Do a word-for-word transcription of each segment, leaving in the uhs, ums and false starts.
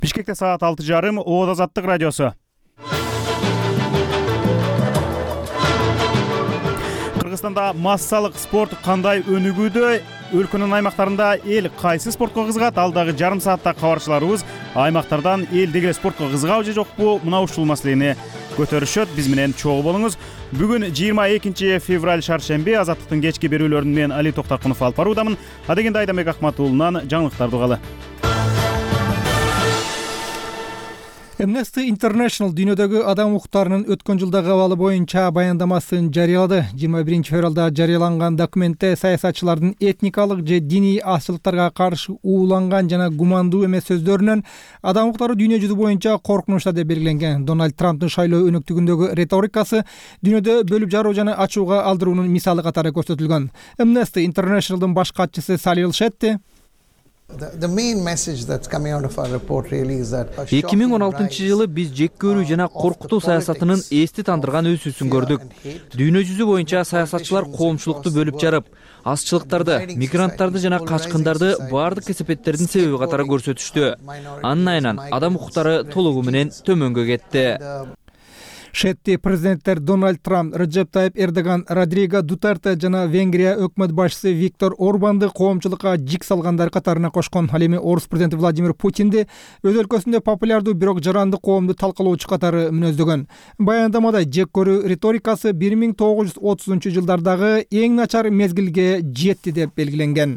Бишкекте саат алты жарым, Ооз Азаттык радиосу. Кыргызстанда массалык спорт кандай өнүгүүдө, өлкөнүн аймактарында эл кайсы спортко кызыгат? Алдагы жарым саатта кабарчыларыбыз аймактардан элдеги эле спортко кызыгабы же жокпу? Мына ушул маселени көтөрүшөт. Биз менен чогуу болуңуз. Бүгүн жыйырма экинчи февраль шаршемби. Азаттыктын кечки берүүлөрүн мен Али Токтакунов алып баруудамын. Адегенде Айдамбек Акматуулунан жаңылыктарды угалы. Amnesty International дүйнөдөгү адам укуктарынын өткөн жылдагы абалы боюнча баяндамасын жарыялады. жыйырма биринчи февралда жарыяланган документте саясатчылардын этникалык же диний азчылыктарга каршы ууланган жана гумандуу эмес сөздөрүнөн адам укуктары дүйнө жүзү боюнча коркунучта деп белгиленген. Дональд Трамптын шайлоо өнөктүгүндөгү риторикасы дүйнөдө бөлүп жаруу жана ачууга алдыруунун мисалы катары көрсөтүлгөн. Amnesty International'дын баш катчысы Салил Шетти эки миң он алтынчы жылы биз жек көрүү жана коркутуу саясатынын эсти тандырган өсүүсүн көрдүк. Дүйнө жүзү боюнча саясатчылар коомчулукту бөлүп жарып, азчылыктарды, мигранттарды жана качкындарды баардык кесепеттердин себеби катары көрсөтүштү. Анын айынан адам укуктары толугу менен төмөнгө кетти. Шетти президенттер Дональд Трамп, Реджеп Тайип Эрдоган, Родриго Дутерте жана Венгрия өкмөт башчысы Виктор Орбанды коомчулукка жик салгандар катарына кошкон. Ал эми орус президенти Владимир Путинди өз өлкөсүндө популярдуу бирок жаранды коомду талкалоочу катары мүнөздөгөн. Баяндамада жек көрүү риторикасы бир миң тогуз жүз отузунчу жылдардагы эң начар мезгилге жетти деп белгиленген.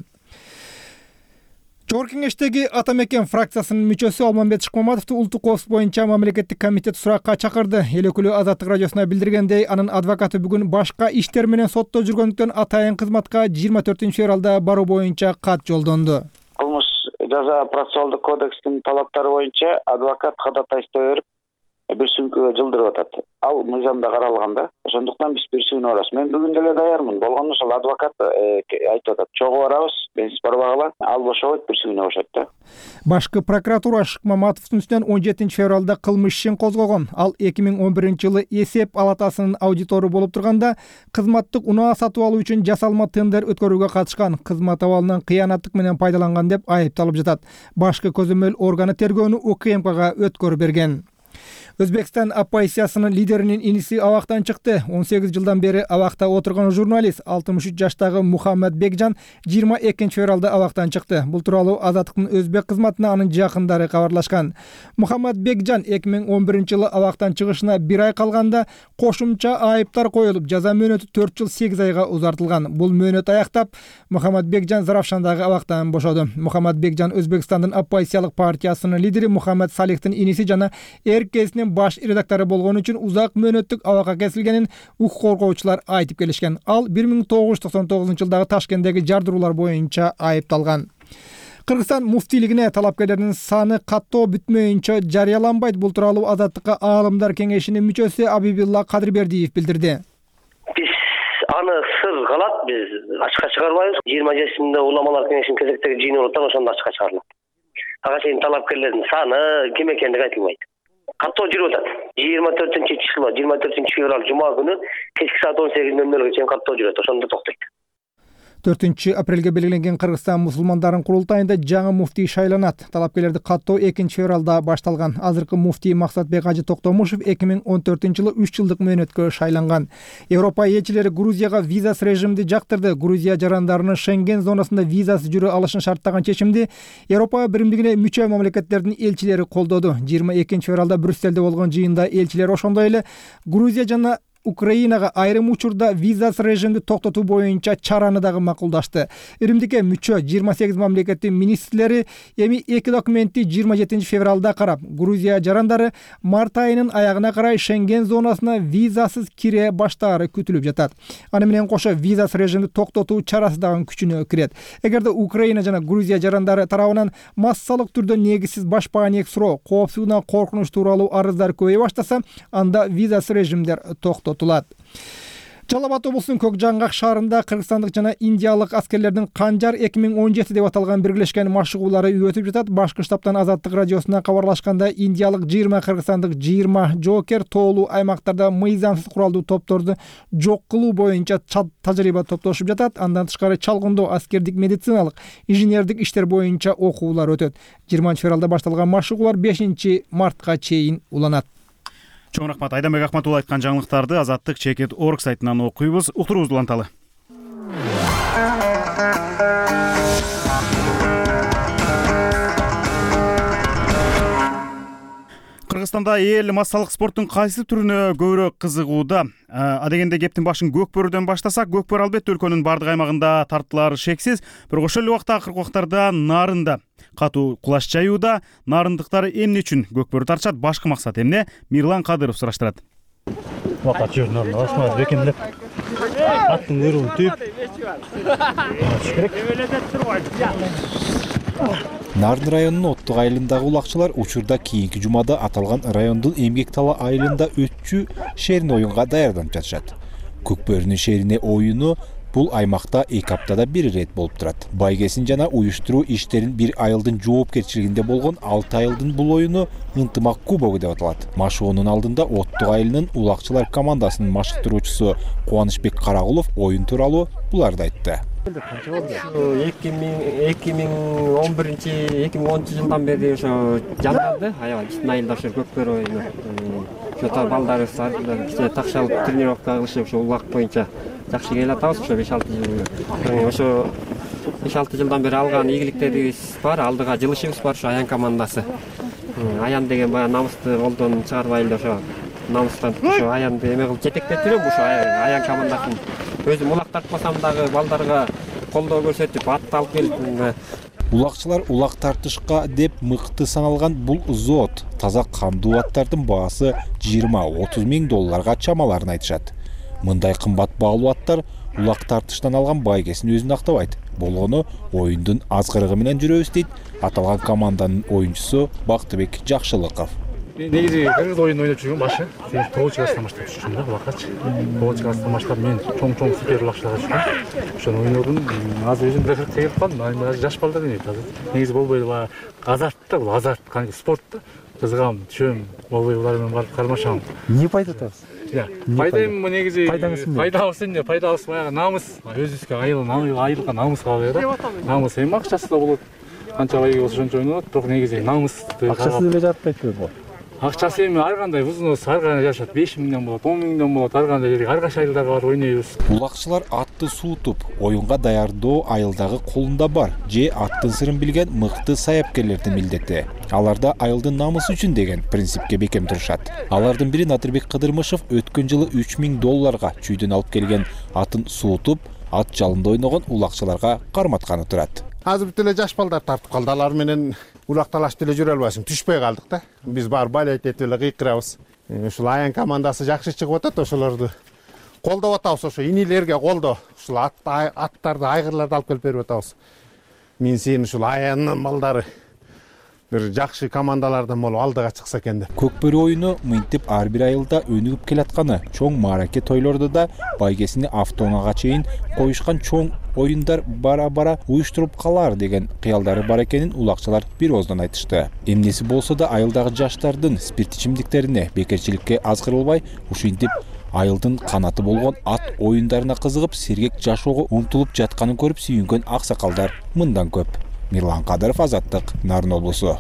Чогорку кеңештеги Ата Мекен фракциясынын мүчөсү Алмамбет Шыкмаматовду улуттук коопсуздук боюнча мамлекеттик комитет суракка чакырды. Эл өкүлү Азаттык радиосуна билдиргендей, анын адвокаты бүгүн башка иштер менен сотто жүргөндүктөн атайын кызматка жыйырма төртүнчү февралда баруу боюнча кат жолдонду. Кылмыш жаза процессуалдык кодекстин талаптары боюнча адвокат ходатайство берип, бир сүйүнкөгө жылдырып атат. Ал мыйзамда каралган да. Ошондуктан биз бир сүйүнө барабыз. Мен бүгүн деле даярмын. Болгону ошол адвокат айтып атат. Чогуу барабыз, бенсиз барбагыла. Ал бошобойт, бир сүйүнө бошойт да. Башкы прокуратура Шыкмаматовдун үстүнөн он жетинчи февралда кылмыш ишин козгогон. Ал эки миң он биринчи жылы эсеп палатасынын аудитору болуп турганда кызматтык унаа сатып алуу үчүн жасалма тендер өткөрүүгө катышкан, кызмат абалынан кыянаттык менен пайдаланган деп айыпталып жатат. Башкы көзөмөл органы тергөөнү УКМКга өткөрүп берген. Өзбекстан оппозициясынын лидеринин иниси абактан чыкты. он сегиз жылдан бери абакта отурган журналист алтымыш үч жаштагы Мухаммад Бекжан жыйырма экинчи февралда абактан чыкты. Бул тууралуу Азаттыктын өзбек кызматына анын жакындары кабарлашкан. Мухаммад Бекжан эки миң он биринчи жылы абактан чыгышына бир ай калганда кошумча айыптар коюлуп, жаза мөөнөтү төрт жыл сегиз айга узартылган. Бул мөөнөт аяктап, Мухаммад Бекжан Заравшандагы абактан бошоду. Мухаммад Бекжан Өзбекстандын оппозициялык партиясынын лидери Мухаммад Салихтин иниси жана эркесинин баш редактору болгон үчүн узак мөөнөттүк абакка кесилгенин укук коргоочулар айтып келишкен. Ал бир миң тогуз жүз токсон тогузунчу жылдагы Ташкенттеги жардыруулар боюнча айыпталган. Кыргызстан муфтийлигине талапкерлердин саны каттоо бүтмөйүнчө жарыяланбайт. Бул тууралуу Азаттыкка аалымдар кеңешинин мүчөсү Абибилла Кадырбердиев билдирди. Биз аны сыр калат, биз ачыкка чыгарбайбыз. жыйырма жетисинде уламалар кеңешинин кезектеги жыйыны болот, ошондо ачыкка чыгарылат. Ага чейин талапкерлердин саны ким экендиги айтылбайт. Каттоо жүрүп атат. жыйырма төртүнчү число, жыйырма төртүнчү февраль жума күнү кечки саат он сегиз нөл нөлгө чейин каттоо жүрөт. Ошондо токтойт. төртүнчү апрелге белгиленген Кыргызстан мусулмандарынын курултайында жаңы муфтий шайланат. Талапкерлерди каттоо экинчи февралда башталган. Азыркы муфтий Максатбек Ажы Токтомушев эки миң он төртүнчү жылы үч жылдык мөөнөткө шайланган. Европа элчилери Грузияга визасыз режимди жактырды. Грузия жарандарынын Шенген зонасында визасыз жүрө алышын шарттаган чечимди Европа биримдигине мүчө мамлекеттердин элчилери колдоду. жыйырма экинчи февралда Брюсселде болгон жыйында элчилер ошондой эле Грузия жана Украинага айрым учурда визасыз режимди токтотуу боюнча чараны дагы макулдашты. Иримдикке мүчө жыйырма сегиз мамлекеттин министрлери эми эки документти жыйырма жетинчи февралда карап, Грузия жарандары март айынын аягына карай Шенген зонасына визасыз кире баштаары күтүлүп жатат. Аны менен кошо визасыз режимди токтотуу чарасы дагы күчүнө кирет. Эгерде Украина жана Грузия жарандары тарабынан массалык түрдө негизсиз башпаанек суроо, коопсуздугунан коркунуч тууралуу арыздар көбөйө баштаса, анда визасыз режимдер токтотулат. Жалал Абад облусунун Көк Жаңгак шаарында кыргызстандык жана индиялык аскерлердин Канжар эки миң он жети деп аталган биргелешкен машыгуулары өтүп жатат. Башкы штабтан Азаттык радиосуна кабарлашканда индиялык жыйырма, кыргызстандык жыйырма жоокер тоолуу аймактарда мыйзамсыз куралдуу топторду жок кылуу боюнча тажрыйба топтошуп жатат. Андан тышкары чалгындоо, аскердик, медициналык, инженердик иштер боюнча окуулар өтөт. жыйырманчы февралда башталган машыгуулар бешинчи мартка чейин уланат. Чоң рахмат. Айданбек Ахматулла айткан жаңылыктарды Азаттык Чекит Орг сайтынан окуйбуз. Уктуруубузду уланталы. Кыргызстанда эл массалык спорттун кайсы түрүнө көбүрөөк кызыгууда? Адегенде кептин башын көкбөрүдөн баштасак, көкбөрү албетте өлкөнүн бардык аймагында тартылары шексиз. Бирок ошол эле убакта кыргызстанда нарында катуу кулаш жаюуда. Нарындыктар эмне үчүн көкбөрү тартышат? Башкы максат эмне? Мирлан Кадыров сураштырат. Вакыт жөнүндө асма бекемдеп аттын куйругун түйүп Нарын районунун Оттук айылындагы улакчылар учурда кийинки жумада аталган райондун Эмгек Тала айылында өтчү шерин оюнга даярданып жатышат. Көкбөрүнүн шерине оюну бул аймакта эки аптада бир ирет болуп турат. Байгесин жана уюштуруу иштерин бир айылдын жоопкерчилигинде болгон алты айылдын бул оюну ынтымак кубогу деп аталат. Машыгуунун алдында Оттук айылынын улакчылар командасынын машыктыруучусу Кубанычбек Карагулов оюн тууралуу буларды айтты. эки миң он биринчи эки миң онунчу жылдан бери ошо жандарды аябай биздин айылда ошо көкбөрү оюну ошо балдарыбыз кичине такшалып тренировка кылышып ошо улак боюнча жакшы келатабыз. Ошо беш алты жыл ошо беш алты жылдан бери алган ийгиликтерибиз бар. Алдыга жылышыбыз бар. Ошо аян командасы. Аян деген баягы намысты колдон чыгарбай эле ошо намыстан ошо аянды эме кылып жетектеп жүрөм. Ошо аян командасын өзүм улак тартпасам дагы балдарга колдоо көрсөтүп атты алып келип. Улакчылар улак тартышка деп мыкты саналган бул зоот таза кандуу аттардын баасы жыйырма отуз миң долларга чамаларын айтышат. Мындай кымбат баалуу аттар улак тартыштан алган байгесин өзүн актабайт. Болгону оюндун азгырыгы менен жүрөбүз дейт аталган команданын оюнчусу Бактыбек Жакшылыков. негизи кыргыз оюн ойноп жүргөн башы тогузунчу класстан баштап түшкүм да улакачы. тогузунчу класстан баштап мен чоң-чоң супер улакчыларга түшкөм. Ошону ойнодум. Азыр өзүм рекорд тегип калдым. Айымда жаш балдар эмес азыр. Негизи болбой эле азарт да, бул азарт, кандай спорт да. Кызыгам, түшөм, болбой булар менен барып кармашам. Эмне пайда табасыз? Пайдам негизи пайдабыз эмне? Пайдабыз баягы намыс. Өзүбүзгө айыл, айылга намыс калып да. Намыс эми акчасы да болот. Канча бай болсо ошончо ойнолот, бирок негизи намысты. Акчасы деле жатпайт бул. Акчасы эми ар кандай узунусу ар кандай жашат. беш миңден болот, он миңден болот, ар кандай жерге, ар кайсы айылдарга барып ойнойбуз. Улакчылар атты суутуп, оюнга даярдоо айылдагы колунда бар. Же аттын сырын билген мыкты саяпкерлердин милдети. Аларда айылдын намысы үчүн деген принципке бекем турушат. Алардын бири Натырбек Кыдырмышев өткөн жылы үч миң долларга чүйдөн алып келген атын суутуп, ат жалында ойногон улакчыларга карматканы турат. Азыр бүт эле жаш балдар тартып калды. Алар менен улакталашып деле жүрө албайсың. Түшпөй калдык да. Биз бар балет этип эле кыйкырабыз. Ушул аян командасы жакшы чыгып атат, ошолорду колдоп атабыз. Ошо инилерге колдоо. Ушул аттарды, айгырларды алып келип берип атабыз. Мен сен ушул аянын балдары бир жакшы командалардан болуп алдыга чыкса экен деп. Көкбөрү оюну мынтип ар бир айылда өнүгүп келатканы, чоң маараке тойлордо да байгесини автоунаага чейин коюшкан чоң оюндар бара-бара уюштуруп калар деген кыялдары бар экенин улакчылар бир ооздон айтышты. Эмнеси болсо да айылдагы жаштардын спирт ичимдиктерине, бекерчиликке азгырылбай, ушинтип айылдын канаты болгон ат оюндарына кызыгып, сергек жашоого умтулуп жатканын көрүп сүйүнгөн аксакалдар мындан көп. Мирлан Кадыров, Азаттык, Нарын облусу.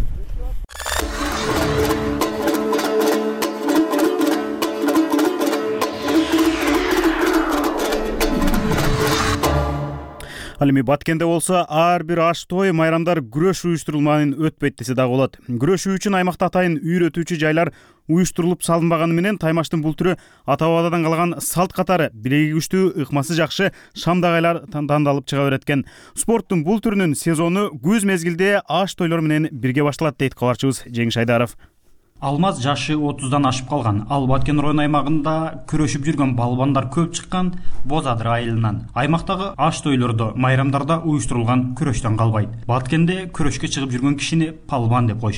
Ал эми Баткенде болсо ар бир аш той, майрамдар күрөш уюштурулманын өтпөйт десе да болот. Күрөшүү үчүн аймакта атайын үйрөтүүчү жайлар уюштурулуп салынбаганы менен таймаштын бул түрү ата-бабадан калган салт катары биleги күчтүү, ыкмасы жакшы шамдагайлар тандалып чыга берет экен. Спорттун бул түрүнүн сезону күз мезгилде аш тойлор менен бирге башталат дейт кабарчыбыз Жеңиш Айдаров. Алмаз жашы отуздан ашып калган. Ал Баткен району аймагында күрөшүп жүргөн балбандар көп чыккан Боз Адыр айылынан. Аймактагы аш тойлордо, майрамдарда уюштурулган күрөштөн калбайт. Баткенде күрөшкө чыгып жүргөн кишини палбан деп коюшат.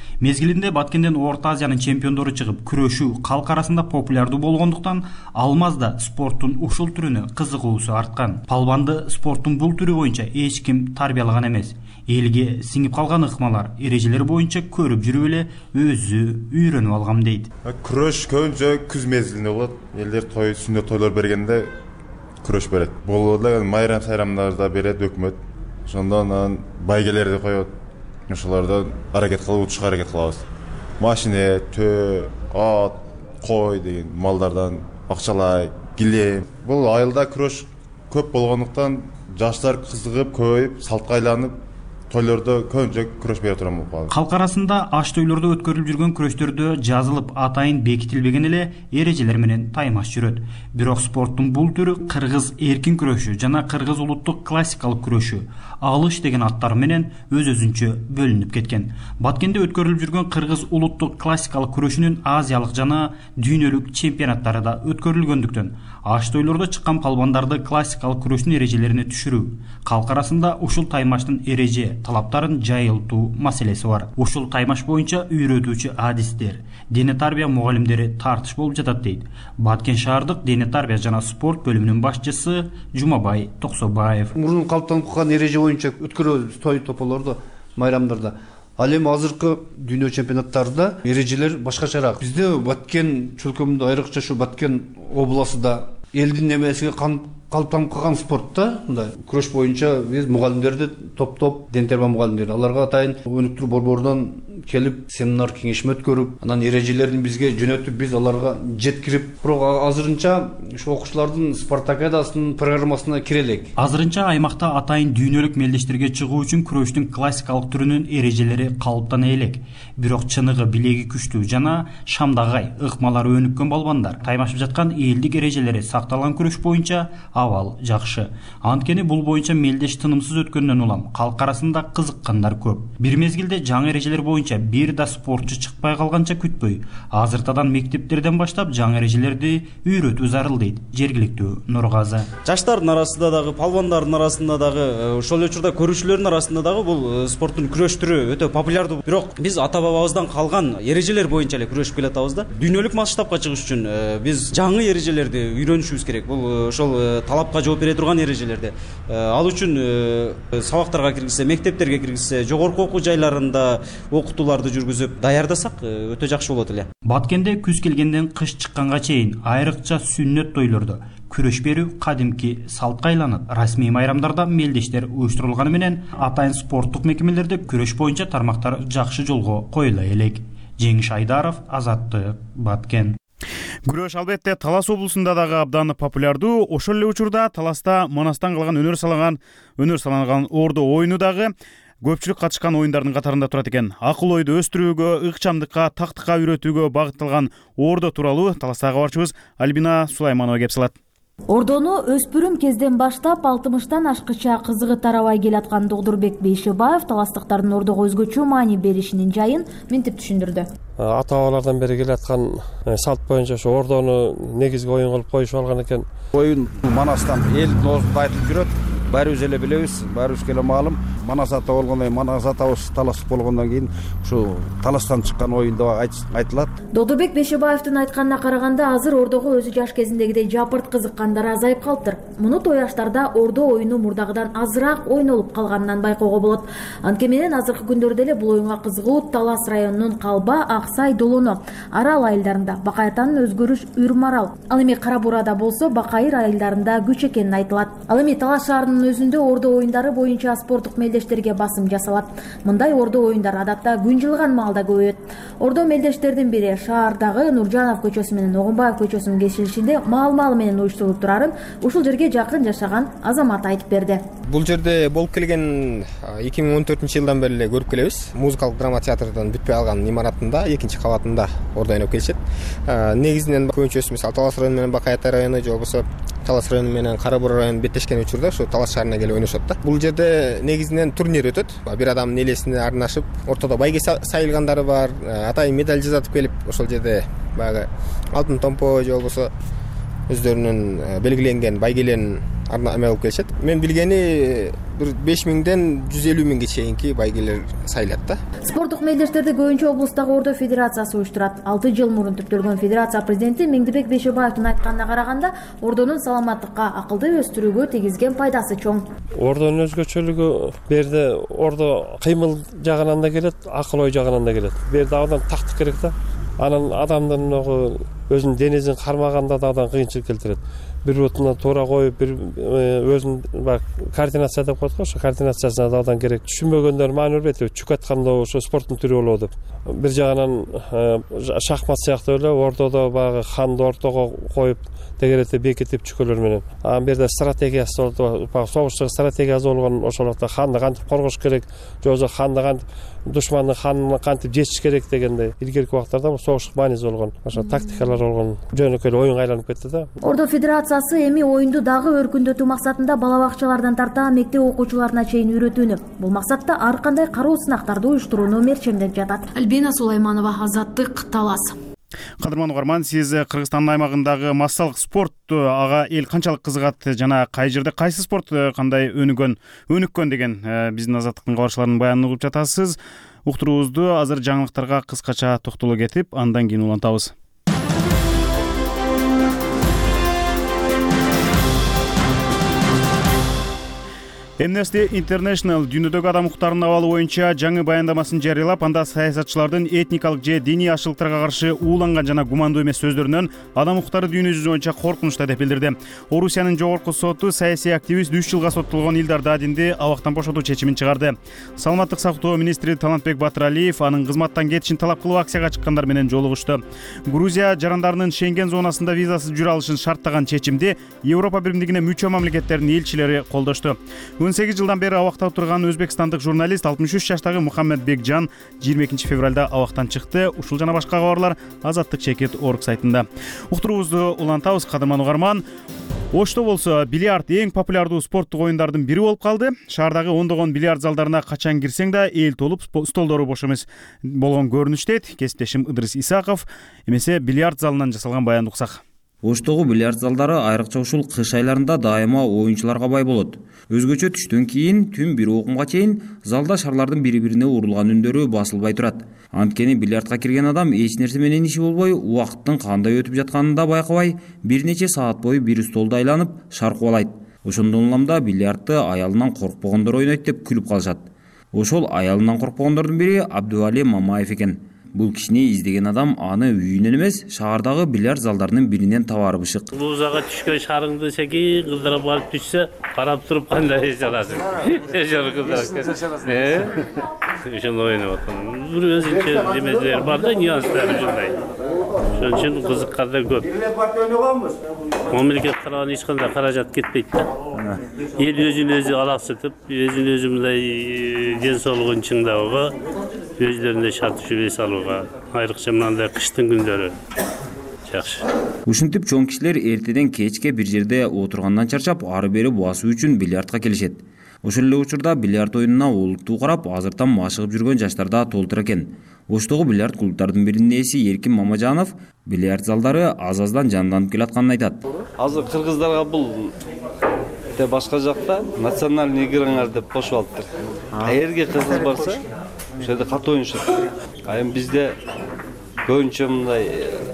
Мезгилинде Баткенден Орто Азиянын чемпиондору чыгып, күрөшүү калк арасында популярдуу болгондуктан Алмазда спорттун ушул түрүнө кызыгуусу арткан. Палбанды спорттун бул түрү боюнча эч ким тарбиялаган эмес. Элге сиңип калган ыкмалар, эрежелер боюнча көрүп жүрүп эле өзү үйрөнүп алгам дейт. Күрөш көбүнчө күз мезгилинде болот. Элдер той, сүннөт тойлор бергенде күрөш берет. Болот эле майрам сайрамдарда берет өкмөт. Ошондон байгелерди коет. Ошолордон аракет кылып утушка аракет кылабыз. Машина, төө, ат, кой деген малдардан акчалай, килем. Бул айылда күрөш көп болгондуктан жаштар кызыгып, көбөйүп, салтка айланып, тойлордо көбүнчө күрөш бере турган болуп калды. Калк арасында аш тойлордо өткөрүлүп жүргөн күрөштөрдө жазылып атайын бекитилбеген эле эрежелер менен таймаш жүрөт. Бирок спорттун бул түрү кыргыз эркин күрөшү жана кыргыз улуттук классикалык күрөшү, алыш деген аттар менен өз-өзүнчө бөлүнүп кеткен. Баткенде өткөрүлүп жүргөн кыргыз улуттук классикалык күрөшүнүн азиялык жана дүйнөлүк чемпионаттары да өткөрүлгөндүктөн аш тойлордо чыккан палбандарды классикалык күрөшүнүн эрежелерине түшүрүү, калк арасында ушул таймаштын эреже талаптарын жайылтуу маселеси бар. Ушул таймаш боюнча үйрөтүүчү адистер, дене тарбия мугалимдери тартыш болуп жатат дейт. Баткен шаардык дене тарбия жана спорт бөлүмүнүн башчысы Жумабай Токсобаев. Мурун калыптанып калган эреже боюнча өткөрөбүз той тополордо, майрамдарда. Ал эми азыркы дүйнө чемпионаттарында эрежелер башкачараак. Бизде Баткен чөлкөмүндө айрыкча ушу Баткен областында элдин немесиге калыптанып калган спортта мындай күрөш боюнча биз мугалимдерди топтоп, дене тарбия мугалимдери аларга атайын өнүктүрүү борборунан келип семинар кеңешме өткөрүп, анан эрежелерин бизге жөнөтүп, биз аларга жеткирип, бирок азырынча ушу окуучулардын спартакиадасынын программасына кире элек. Азырынча аймакта атайын дүйнөлүк мелдештерге чыгуу үчүн күрөштүн классикалык түрүнүн эрежелери калыптана элек. Бирок чыныгы билеги күчтүү жана шамдагай ыкмалары өнүккөн балбандар таймашып жаткан элдик эрежелери сакталган күрөш боюнча абал жакшы. Анткени бул боюнча мелдеш тынымсыз өткөндөн улам калк арасында кызыккандар көп. Бир мезгилде жаңы эрежелер боюнча бир да спортчу чыкпай калганча күтпөй, азыртадан мектептерден баштап жаңы эрежелерди үйрөтүү зарыл дейт жергиликтүү Нургазы. Жаштардын арасында дагы, палбандардын арасында дагы, ошол эле учурда көрүүчүлөрдүн арасында дагы бул спорттун күрөш түрү өтө популярдуу. Бирок биз ата бабабыздан калган эрежелер боюнча эле күрөшүп келатабыз да. Дүйнөлүк масштабка чыгыш үчүн биз жаңы эрежелерди үйрөнүшүбүз керек. Бул ошол талапка жооп бере турган эрежелерди. Ал үчүн сабактарга киргизсе, мектептерге киргизсе, жогорку окуу жайларында окутууларды жүргүзүп даярдасак өтө жакшы болот эле. Баткенде күз келгенден кыш чыкканга чейин айрыкча сүннөт тойлордо күрөш берүү кадимки салтка айланат. Расмий майрамдарда мелдештер уюштурулганы менен атайын спорттук мекемелерде күрөш боюнча тармактар жакшы жолго коюла элек. Жеңиш Айдаров, Азаттык, Баткен. Күрөш албетте Талас облусунда дагы абдан популярдуу. Ошол эле учурда Таласта манастан калган өнөр салган өнөр салган ордо оюну дагы көпчүлүк катышкан оюндардын катарында турат экен. Акыл ойду өстүрүүгө, ыкчамдыкка, тактыкка үйрөтүүгө багытталган ордо тууралуу Таластагы кабарчыбыз Альбина Сулайманова кеп салат. Ордону өспүрүм кезден баштап алтымыштан ашкыча кызыгы тарабай келаткан Догдурбек Бейшебаев таластыктардын ордого өзгөчө маани беришинин жайын мынтип түшүндүрдү. Ата бабалардан бери келаткан салт боюнча ошо ордону негизги оюн кылып коюшуп алган экен. Оюн Манастан элдин оозунда айтылып жүрөт. Баарыбыз эле билебиз, баарыбызга эле маалым. Манас ата болгондон кийин, Манас атабыз Талас болгондон кийин ушу Таластан чыккан оюн деп айтылат. Догдурбек Бейшебаевдин айтканына караганда, азыр ордого өзү жаш кезиндегидей жапырт кызыккандар азайып калыптыр. Муну той аштарда ордо оюну мурдагыдан азыраак ойнолуп калганынан байкоого болот. Анткени менен азыркы күндөрдө эле бул оюнга кызыгуу Талас районунун Калба, Аксай, Долоно, Арал айылдарында, Бакай атанын өзгөрүш Үрмарал, ал эми Кара Бурада болсо Бакайыр айылдарында күч экени айтылат. Ал эми Талас шаарынын өзүндө ордо оюндары боюнча спорттук мелдештерге басым жасалат. Мындай ордо оюндар адатта күн жылган маалда көбөйөт. Ордо мелдештердин бири шаардагы Нуржанов көчөсү менен Огунбаев көчөсүнүн кесилишинде маал-маал менен уюштурулуп турарын ушул жерге жакын жашаган азамат айтып берди. Бул жерде болуп келген эки миң он төртүнчү жылдан бери эле көрүп келебиз. Музыкалык драма театрдан бүтпөй калган имаратында экинчи кабатында ордо ойноп келишет. Негизинен көбүнчөсү мисалы Талас району менен Бакай району же болбосо Талас району менен Кара Бура району беттешкен учурда ушу Талас шаарына келип ойношот да. Бул жерде негизинен турнир өтөт. Бир адамдын элесине арнашып, ортодо байге сайылгандары бар, атайын медаль жасатып келип, ошол жерде баягы алтын томпо же болбосо өздөрүнүн белгиленген байгелерин эме кылып келишет. Мен билгени бир беш миңден жүз элүү миңге чейинки байгелер сайлат да. Спорттук мейилдештерди көбүнчө облустагы Ордо Федерациясы уюштурат. алты жыл мурун түптөлгөн федерация президенти Меңдибек Бейшебаевдин айтканына караганда, Ордонун саламаттыкка, акылды өстүрүүгө тийгизген пайдасы чоң. Ордонун өзгөчөлүгү берде ордо кыймыл жагынан да келет, акыл ой жагынан да келет. Берде адам тактык керек да. Анан адамдын өзүнүн денесин кармаганда да адам кыйынчылык келтирет. Бир отуна туура коюп, бир өзүн бак координация деп коет го, ошо координациясына да адам керек. Түшүнбөгөндөр маани бербейт, чүк атканда ошо спорттун түрү болобу деп. Бир жагынан шахмат сыяктуу эле ордодо баягы ханды ортого коюп, тегеретте бекитип чүкөлөр менен. Анан берде стратегиясы болот, согуштук стратегиясы болгон ошолорда ханды кантип коргош керек, же болбосо ханды кантип душмандын ханын кантип жечиш керек дегендей. Илгерки убактарда согуштук мааниси болгон, ошо тактикалар болгон, жөнөкөй эле оюнга айланып кетти да. Ордо Федерациясы эми оюнду дагы өркүндөтүү максатында бала бакчалардан тарта мектеп окуучуларына чейин үйрөтүүнү, бул максатта ар кандай кароо сынактарды уюштурууну мерчемдеп жатат. Альбина Сулайманова, Азаттык, Талас. Кадырман угарман, сиз Кыргызстандын аймагындагы массалык спорт ага эл канчалык кызыгат жана кай жерде кайсы спорт кандай өнүгөн өнүккөн деген биздин Азаттыктын кабарчыларынын баянын угуп жатасыз. Уктуруубузду азыр жаңылыктарга кыскача токтоло кетип, андан кийин улантабыз. Amnesty International дүйнөдөгү адам укуктарынын абалы боюнча жаңы баяндамасын жарыялап, анда саясатчылардын этникалык же диний ашылыктарга каршы ууланган жана гумандуу эмес сөздөрүнөн адам укуктары дүйнө жүзү боюнча коркунучта деп билдирди. Орусиянын жогорку соту саясий активист үч жылга соттолгон Илдар Дадинди абактан бошотуу чечимин чыгарды. Саламаттык сактоо министри Талантбек Батыралиев анын кызматтан кетишин талап кылып акцияга чыккандар менен жолугушту. Грузия жарандарынын Шенген зонасында визасыз жүрө алышын шарттаган чечимди Европа Биримдигине мүчө мамлекеттердин элчилери колдошту. он сегиз жылдан бери абакта отурган өзбекстандык журналист алтымыш үч жаштагы Мухаммед Бекжан жыйырма экинчи февралда абактан чыкты. Ушул жана башка кабарлар Азаттык чекит точка орг сайтында. Уктуруубузду улантабыз, кадырман угарман. Ошто болсо бильярд эң популярдуу спорттук оюндардын бири болуп калды. Шаардагы ондогон бильярд залдарына качан кирсең да эл толуп, столдору бош эмес болгон көрүнүштөйт. Кесиптешим Ыдырыс Исаков эмесе бильярд залынан жасалган баянды уксак. Оштогу бильярд залдары айрыкча ушул кыш айларында дайыма оюнчуларга бай болот. Өзгөчө түштөн кийин түн бир окумга чейин залда шарлардын бири-бирине урулган үндөрү басылбай турат. Анткени бильярдка кирген адам эч нерсе менен иши болбой, убакыттын кандай өтүп жатканын да байкабай, бир нече саат бою бир столдо айланып, шар кубалайт. Ошондон улам да бильярдты аялынан коркпогондор ойнойт деп күлүп калышат. Ошол аялынан коркпогондордун бири Абдували Мамаев экен. Бул кишини издеген адам аны үйүнөн эмес, шаардагы бильярд залдарынын биринен табары бышык. Бул зага түшкөн шарыңды секи кылдырып барып түшсө, карап туруп кандай эс аласың. Эжер кылдырып. Э? Ошондой ойноп аткан. Бир өзүнчө немелер бар да, нюанстары ушундай. Ошон үчүн кызыккандар көп. Мамлекет тарабынан эч кандай каражат кетпейт да. Эл өзүн өзү алаксытып, өзүн өзү мындай ден соолугун чыңдоого, өзлөрүнө шарт түшүп эс алууга, айрыкча мындай кыштын күндөрү жакшы. Ушинтип чоң кишилер эртеден кечке бир жерде отургандан чарчап, ары бери басуу үчүн бильярдка келишет. Ошол эле учурда бильярд оюнуна олуттуу карап, азыртан машыгып жүргөн жаштар да толтур экен. Оштогу бильярд клубтардын биринин ээси Эркин Мамажанов бильярд залдары аз-аздан жанданып келатканын айтат. Азыр кыргыздарга бул те башка жакта национальный играңар деп кошуп алыптыр. Аерге кызыз барса, ошол жерде катуу оюнушат. А эми бизде көбүнчө мындай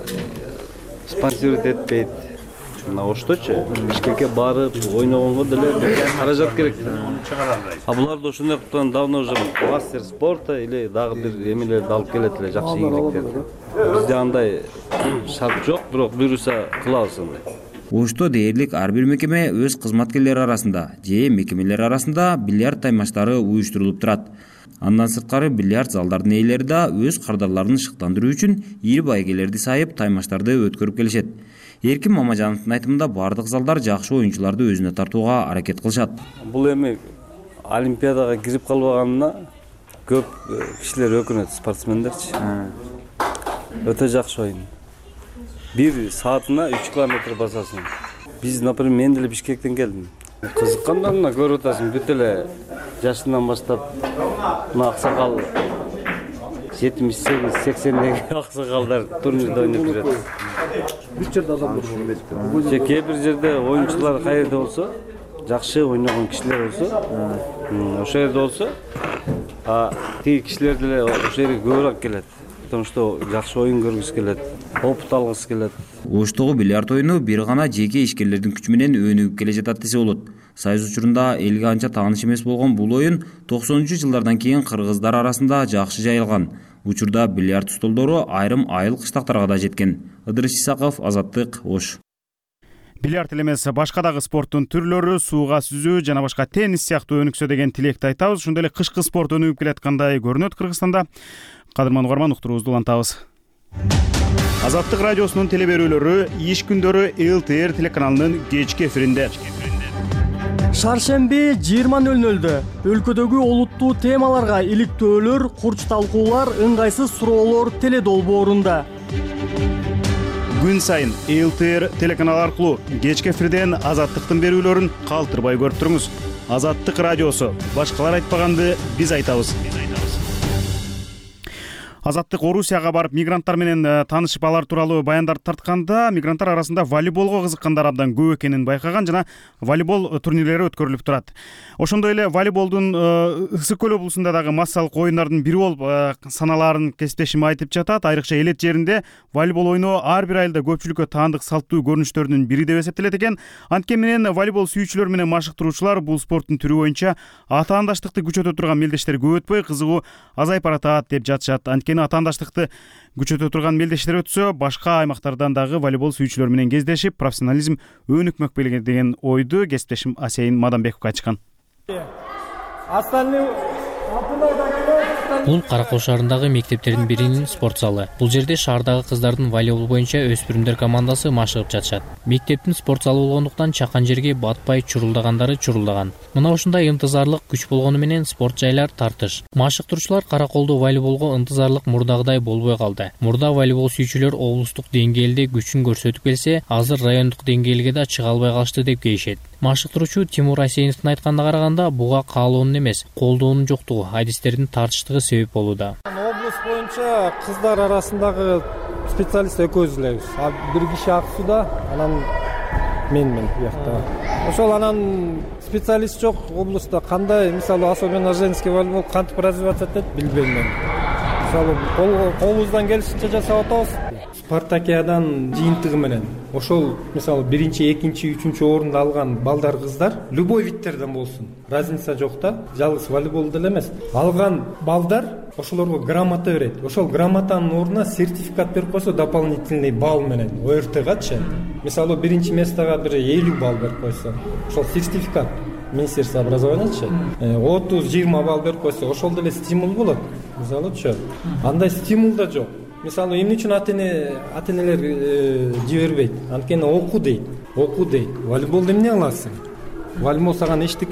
спонсордук этпейт. Мына Ошточу Бишкекке барып ойногонго деле каражат керек. А буларды ошондоктон давно уже мастер спорта или дагы бир эмелерди алып келет эле, жакшы ийгиликтерди. Бизде андай шарт жок, бирок буйруса кылабыз андай. Ошто дээрлик ар бир мекеме өз кызматкерлери арасында же мекемелер арасында бильярд таймаштары уюштурулуп турат. Андан сырткары бильярд залдардын ээлери да өз кардарларын шыктандыруу үчүн ири байгелерди сайып таймаштарды өткөрүп келишет. Эркин Мамажановдун айтымында бардык залдар жакшы оюнчуларды өзүнө тартууга аракет кылышат. Бул эми олимпиадага кирип калбаганына көп кишилер өкүнөт, спортсмендерчи. Өтө жакшы оюн. Бир саатына үч километр басасың. Биз, например, мен деле Бишкектен келдим. Кызыккандарына көрүп атасың, бүт эле жашынан баштап мына аксакал жетимиш сегиз сексендеги аксакалдар турнирде ойноп жүрөт. Бир жерде адамдар болмойт. Же кээ бир жерде оюнчулар кайерде болсо, жакшы ойногон кишилер болсо, ошол жерде болсо, а тиги кишилер деле ошол жерге көбүрөөк келет. Потому что жакшы оюн көргүсү келет, опыт алгысы келет. Оштогу бильярд оюну бир гана жеке ишкерлердин күчү менен өнүгүп келе жатат десе болот. Союз учурунда элге анча тааныш эмес болгон бул оюн токсонунчу жылдардан кийин кыргыздар арасында жакшы жайылган. Учурда бильярд столдору айрым айыл кыштактарга да жеткен. Ыдырыс Исаков, Азаттык, Ош. Бильярд эле эмес, башка дагы спорттун түрлөрү, сууга сүзүү жана башка теннис сыяктуу өнүксө деген тилекти айтабыз. Ошондой эле кышкы спорт өнүгүп келаткандай көрүнөт Кыргызстанда. Кадырман угарман, уктуруубузду улантабыз. Азаттык радиосунун теле берүүлөрү иш күндөрү эл тэ эр телеканалынын кечки эфиринде. Шаршемби жыйырма нөл нөлдө өлкөдөгү олуттуу темаларга иликтөөлөр, курч талкуулар, ыңгайсыз суроолор теле долбоорунда. Күн сайын эл тэ эр телеканалы аркылуу кечки эфирден Азаттыктын берүүлөрүн калтырбай көрүп туруңуз. Азаттык радиосу, башкалар айтпаганды биз айтабыз. Азаттык Орусияга барып мигранттар менен таанышып алар тууралуу баяндарды тартканда, мигранттар арасында волейболго кызыккандар абдан көп экенин байкаган жана волейбол турнирлери өткөрүлүп турат. Ошондой эле волейболдун Ысык көл облусунда дагы массалык оюндардын бири болуп саналаарын кесиптешим айтып жатат. Айрыкча элет жеринде волейбол ойноо ар бир айылда көпчүлүккө таандык салттуу көрүнүштөрдүн бири деп эсептелет экен. Анткени менен волейбол сүйүүчүлөр менен машыктыруучулар бул спорттун түрү боюнча атаандаштыкты күчөтө турган мелдештер көп өтпөй кызыгуу азайып баратат деп жатышат. Анткени атаандаштыкты күчөтө турган мелдештер өтсө, башка аймактардан дагы волейбол сүйүүчүлөр менен кездешип, профессионализм өнүкмөк деген ойду кесиптешим Асейин Мадамбеков айтышкан. Бул Каракол шаарындагы мектептердин биринин спорт залы. Бул жерде шаардагы кыздардын волейбол боюнча өспүрүмдөр командасы машыгып жатышат. Мектептин спорт залы болгондуктан чакан жерге батпай чурулдагандары чурулдаган. Мына ушундай ынтызарлык күч болгону менен спорт жайлар тартыш. Машыктыруучулар Караколдо волейболго ынтызарлык мурдагыдай болбой калды. Мурда волейбол сүйүүчүлөр облустук деңгээлде күчүн көрсөтүп келсе, азыр райондук деңгээлге да чыга албай калышты деп кейишет. Машыктыруучу Тимур Асеновдун айтканына караганда, буга каалоонун эмес, колдоонун жоктугу, адистердин тартыштыгы себеп болууда. Облус боюнча кыздар арасындагы специалист экөөбүз элебиз. Бир киши Аксуда, анан менмен буякта. Ошол анан специалист жок облуста. Кандай, мисалы, особенно женский волейбол кантип развиваться этет, билбейм мен. Мисалы, колубуздан келишинче жасап атабыз. Спартакиадан жыйынтыгы менен ошол мисалы биринчи, экинчи, үчүнчү орунду алган балдар кыздар любой видтерден болсун, разница жок да, жалгыз волейбол деле эмес. Алган балдар ошолорго грамота берет. Ошол грамотанын ордуна сертификат берип койсо дополнительный балл менен о эр тэ-гачы. Мисалы биринчи местага бир элүү балл берип койсо, ошол сертификат Министерство образованиячы отуз жыйырма балл берип койсо, ошол деле стимул болот. Мисалычы, андай стимул да жок. Мисалы, эмне үчүн ата-энелер жибербейт? Анткени окуу дейт, окуу дейт. Волейболду эмне аласың? Волейбол саган эчтик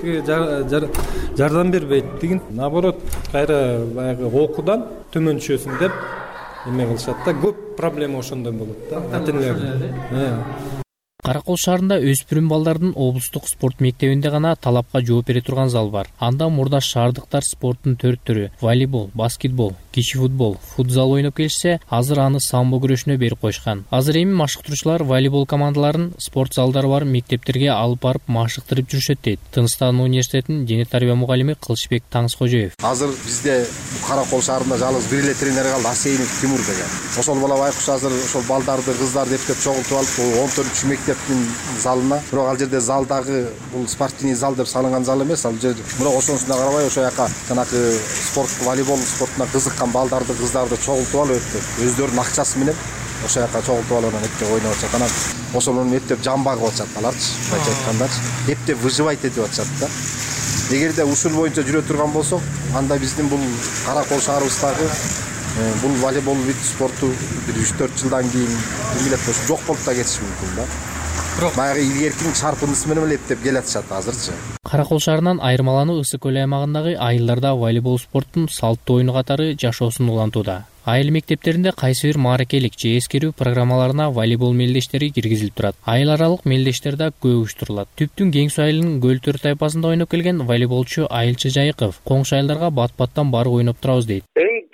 жардам бербейт деген. Наоборот, кайра баягы окуудан төмөн түшөсүң деп эме кылышат да. Көп проблема ошондой болот да. Ата-энелер. Каракол шаарында өспүрүм балдардын облустук спорт мектебинде гана талапка жооп бере турган зал бар. Анда мурда шаардыктар спорттун төрт түрү — волейбол, баскетбол, кичи футбол, футзал ойноп келишсе, азыр аны самбо күрөшүнө берип койшкан. Азыр эми машыктыруучулар волейбол командаларын спорт залдары бар мектептерге алып барып машыктырып жүрүшөт дейт Тыныстан университетинин дене тарбия мугалими Кылычбек Таңскожоев. Азыр бизде Каракол шаарында жалгыз бир эле тренер калды, Асейинов Тимур деген. Ошол бала байкуш азыр ошол балдарды, кыздарды эптеп чогултуп алып, он төртүнчү мектептин залына, бирок ал жерде залдагы бул спортивный зал деп салынган зал эмес, ал жерде бирок ошонусуна карабай ошол жака жанагы спорт, волейбол спортуна кызыккан балдарды, кыздарды чогултуп алып эптеп өздөрүнүн акчасы менен ошол жака чогултуп алып анан эптеп ойноп атышат. Анан ошонун эптеп жан багып атышат аларчы, бача айткандарчы, эптеп выживать этип атышат да. Эгерде ушул боюнча жүрө турган болсок, анда биздин бул Каракол шаарыбыздагы бул волейбол вид спорту бир үч төрт жылдан кийин эмелеп болуп жок болуп да кетиши мүмкүн да. Бирок баягы илгеркинин чарпындысы менен эле эптеп келатышат азырчы. Каракол шаарынан айырмалануу Ысык көл аймагындагы айылдарда волейбол спорттун салттуу ойуну катары жашоосун улантууда. Айыл мектептеринде кайсы бир мааракелик же эскерүү программаларына волейбол мелдештери киргизилип турат. Айыл аралык мелдештер да көп уюштурулат. Түптүн Кеңсу айылынын Көл Төр тайпасында ойноп келген волейболчу Айылчы Жайыков коңшу айылдарга бат-баттан барып ойноп турабыз дейт. Эми бизде пока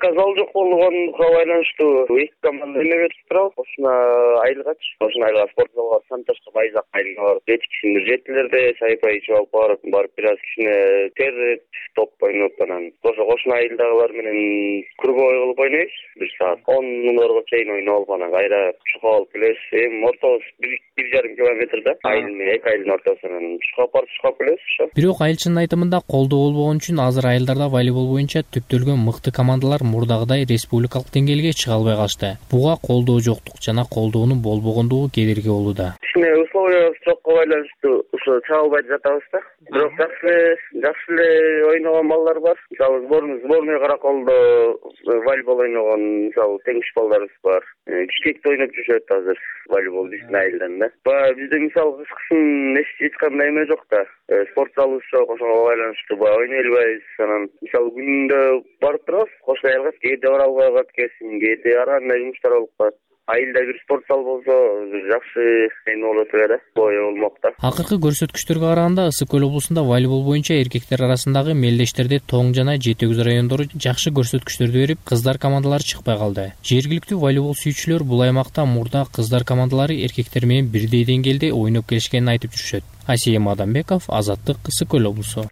пока зал жок болгонго байланыштуу эки команда эме өтүп турабыз. Ошоно айылгачы. Ошоно айылга спорт залга Санташка Байзак айылга барып, эти кишинин жетилерде сайпай чабып барып, барып бир аз кичине терет, топ ойноп анан ошо кошуна айылдагылар менен круговой кылып ойнойбуз. Бир саат он минутка чейин ойноп анан кайра чукап алып келебиз. Эми ортобуз бир жарым километрда. Айыл менен эки айылдын ортосунан чукап барып чукап келебиз ошо. Бирок айылчынын айтымында колдоо болбогон үчүн азыр айылдарда волейбол боюнча түптөлгөн мыкты командалар мурдагыдай республикалык деңгээлге чыга албай калышты. Буга колдоо жоктук жана колдоонун болбогондугу кедерги болууда. Кичине условия жокко байланыштуу ошо чыга албай жатабыз да. Бирок жакшы жакшы эле ойногон балдар бар. Мисалы сборный сборный Караколдо волейбол ойногон мисалы теңиш балдарыбыз бар. Бишкекте ойноп жүрүшөт азыр волейбол биздин айылдан да. Баягы бизде мисалы кышкысын эч айткандай эме жок да. Спорт залыбыз жок, ошого байланыштуу баягы ойной албайбыз. Анан мисалы күнүндө барып турабыз, кош айылга кээде бара албай калат экенсиң, кээде ар кандай жумуштар болуп калат. Айылда бир спорт зал болсо жакшы эме болот эле да, бою болмок да. Акыркы көрсөткүчтөргө караганда Ысык көл облусунда волейбол боюнча эркектер арасындагы мелдештерде Тоң жана Жети Өгүз райондору жакшы көрсөткүчтөрдү берип, кыздар командалары чыкпай калды. Жергиликтүү волейбол сүйүүчүлөр бул аймакта мурда кыздар командалары эркектер менен бирдей деңгээлде ойноп келишкенин айтып жүрүшөт. Асия Мадамбеков, Азаттык, Ысык көл облусу.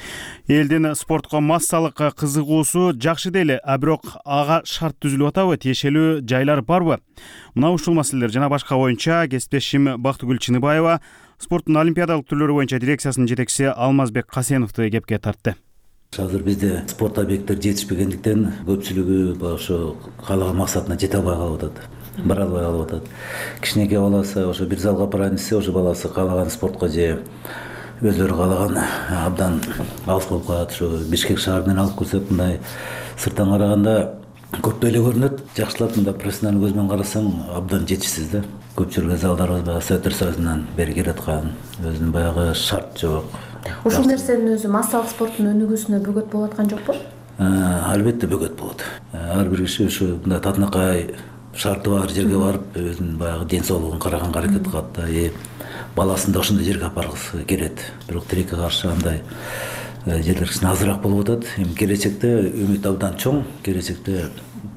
Элдин спортко массалык кызыгуусу жакшы дейли, а бирок ага шарт түзүлүп атабы, тиешелүү жайлар барбы? Мына ушул маселелер жана башка боюнча кесиптешим Бактыгүл Чыныбаева спорттун олимпиадалык түрлөрү боюнча дирекциясынын жетекчиси Алмазбек Касеновду кепке тартты. Азыр бизде спорт объекттери жетишпегендиктен көпчүлүгү ошо каалаган максатына жете албай калып атат. Бара албай калып атат. Кичинекей баласы ошо бир залга барайын десе, ошо баласы каалаган спортко же өзлөрү каалаган абдан алыс болуп калат. Ошо Бишкек шаарынан алып келсек, мындай сырттан караганда көптөй эле көрүнөт. Жакшылап мында профессионал көз менен карасаң абдан жетишсиз да. Көпчүлүк залдарыбыз баягы Совет Союзунан бери келаткан, өзүнүн баягы шарт жок. Ушул нерсенин өзү массалык спорттун өнүгүүсүнө бөгөт болуп аткан жокпу? Албетте бөгөт болот. Ар бир киши ушу мындай татынакай шарты бар жерге барып өзүнүн баягы ден соолугун караганга аракет кылат да. И баласын да ошондой жерге апаргысы келет. Бирок тилекке каршы андай жерлер кичине азыраак болуп атат. Эми келечекте үмүт абдан чоң, келечекте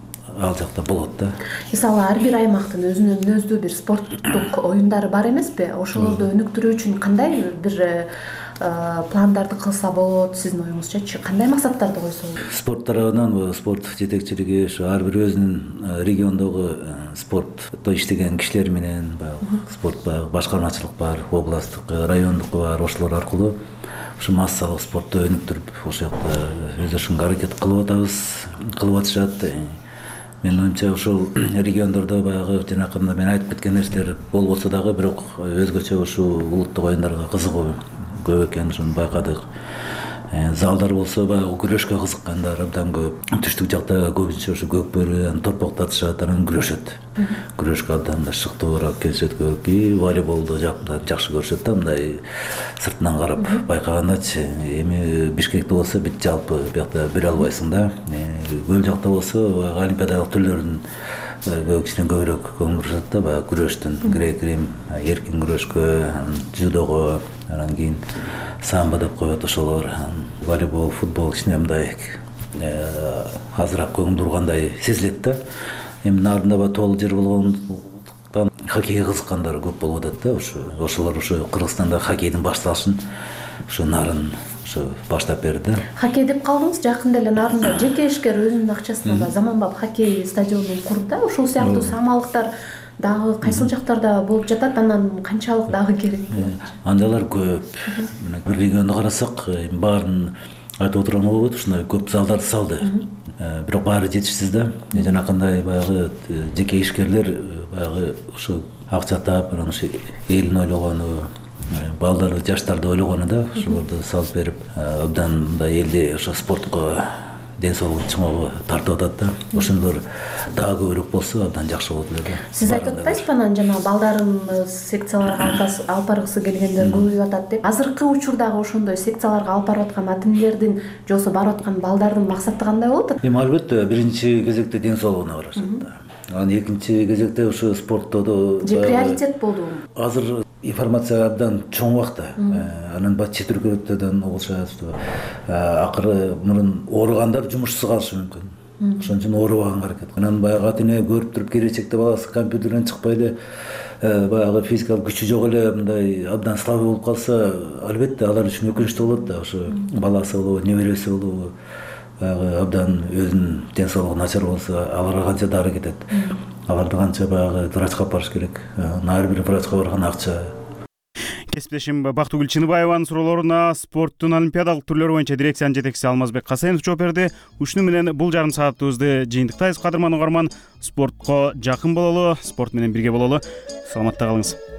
ал жакта болот да. Мисалы ар бир аймактын өзүнүн мүнөздүү бир спорттук оюндары бар эмеспи? Ошолорду өнүктүрүү үчүн кандай бир пландарды кылса болот, сиздин оюңузчачы? Кандай максаттарды койсо болот? Спорт тарабынан спорт жетекчилиги ошо ар бир өзүнүн региондогу спортто иштеген кишилер менен баягы спорт башкармачылык бар, областтык, райондук бар, ошолор аркылуу ушу массалык спортто өнүктүрүп, ошол жакта өздөрүнүн аракет кылып атабыз, кылып атышат. Менин оюмча ошол региондордо баягы жанакында мен айтып кеткен нерселер болбосо дагы, бирок өзгөчө ушул улуттук оюндарга кызыгуу көп экен, ошону байкадык. Залдар болсо баягы күрөшкө кызыккандар абдан көп. Түштүк жакта көбүнчө ошо көкбөрү, торпоктатышат, анан күрөшөт. Күрөшкө абдан да шыктуураак келишет көп. И волейболду жакшы көрүшөт да, мындай сыртынан карап байкагандачы. Эми Бишкекте болсо бүт жалпы биякта бере албайсың да. Көл жакта болсо олимпиадалык түрлөрүн кичине көбүрөөк көңүл бурушат да, баягы күрөштүн, грек-рим, эркин күрөшкө, дзюдого, анан кийин самбо деп коет ошолор, волейбол, футбол кичине мындай азыраак көңүл бургандай сезилет да. Эми нарында баягы тоолуу жер болгондуктан хоккейге кызыккандар көп болуп атат да. Ошо ошолор ошо Кыргызстанда хоккейдин башталышын ошо нарын ошо баштап берди. Хоккей деп калдыңыз, жакында эле нарында жеке ишкер өзүнүн акчасына заманбап хоккей стадионун курду да. Ошол сыяктуу самалыктар дагы кайсыл жактарда болуп жатат, анан канчалык дагы керек? Андайлар көп. Мына бир регионду карасак, баарын айтып отурган болбойт, ушундай көп залдарды салды. Бирок баары жетишсиз да. Жанакындай баягы жеке ишкерлер баягы ошо акча таап, анан ошо элин ойлогону, балдарды, жаштарды ойлогону да, ошолорду салып берип, абдан мындай элди ошо спортко ден соолугун чыңоого тартып атат да. Ошондор дагы көбүрөөк болсо абдан жакшы болот эле да. Сиз айтып атпайсызбы, анан жана балдарын секцияларга алып баргысы келгендер көбөйүп атат деп. Азыркы учурдагы ошондой секцияларга алып барып аткан ата-энелердин же болбосо барып аткан балдардын максаты кандай болот? Эми албетте биринчи кезекте ден соолугуна карашат да. Анан экинчи кезекте ошо спортто же приоритет болдубу? Азыр информация абдан чоң убакта. Анан бат чет өлкөлөрдөн болушат. Акыры мурун ооругандар жумушсуз калышы мүмкүн. ошон үчүн оорубаганга аракет кылат. Анан баягы ата эне көрүп туруп келечекте баласы компьютерден чыкпай эле баягы физикалык күчү жок эле мындай абдан слабый болуп калса, албетте алар үчүн өкүнүчтүү болот да. Ошо баласы болобу, небереси болобу баягы абдан өзүнүн ден соолугу начар болсо, аларга канча дары кетет, аларды канча баягы врачка алып барыш керек. Ар бир врачка барган акча. Кесиптешим Бактыгүл Чыныбаеванын суроолоруна спорттун олимпиадалык түрлөрү боюнча дирекциянын жетекчиси Алмазбек Касенов жооп берди. Ушуну менен бул жарым саатыбызды жыйынтыктайбыз. Кадырман угарман, спортко жакын бололу, спорт менен бирге бололу. Саламатта калыңыз.